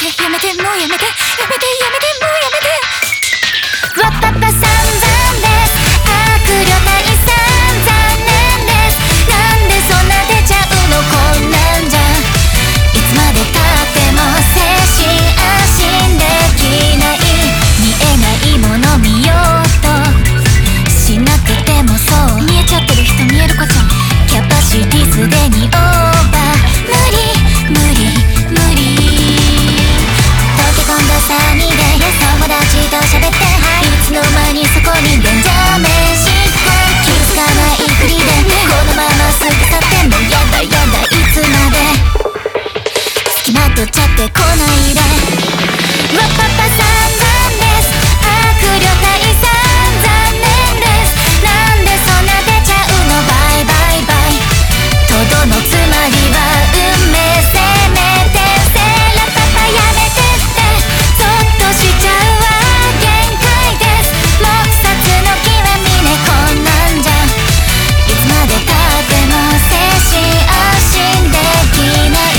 やめてもうやめてやめてやめてもうやめて。わっぱっぱ散々です悪霊退散残念です。なんでそんな出ちゃうのこんなんじゃ。いつまでたっても精神安心できない。見えないもの見ようとしなくてもそう見えちゃってる人見える子ちゃん。キャパシティすでにオーバー。無理無理無理。溶け込んだ3人で友達と喋って、いつの間にそこにデンジャーメンシッター。気づかないふりでこのまますぐ去ってもやだやだいつまで付きまとっちゃってこないで。わっぱっぱ散々です悪霊退散残念です。なんでそんな出ちゃうのバイバイバイ。とどのつまりは運命せめてせらパパやめてってそっとしちゃうわ限界です。黙殺の極みねこんなんじゃ。いつまでたっても精神安心できない。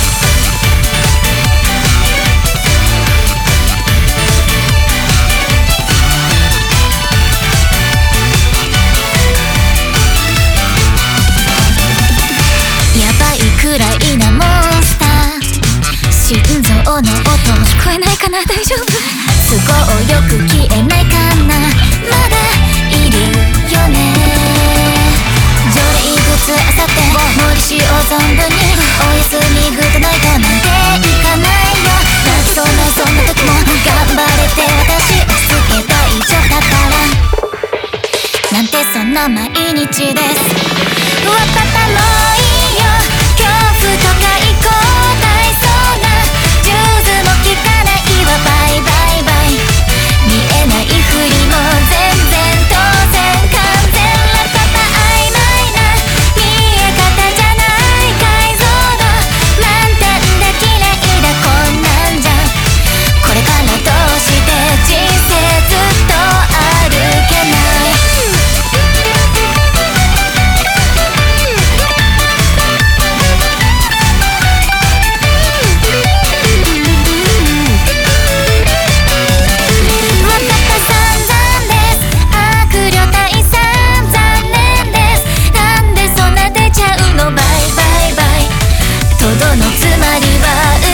やばいくらいなモンスター。心臓の音聞こえないかな大丈夫。都合よく消えないかなまだいるよね。条例いくつあさって無理しよう存分におやすみグッドナイトなんていかないよ。泣きそうなそんな時も頑張れて私落ち着け大丈夫だからなんてそんな毎日です。わっぱっぱもういいよ恐怖とか行こう大そうなジュースも効かないわバイバイバイ。見えないふりも全然当然完全ラパパ曖昧な見え方じゃない解像度満点で綺麗だこんなんじゃ。これからどうして人生ずっと歩けない。とどのつまりは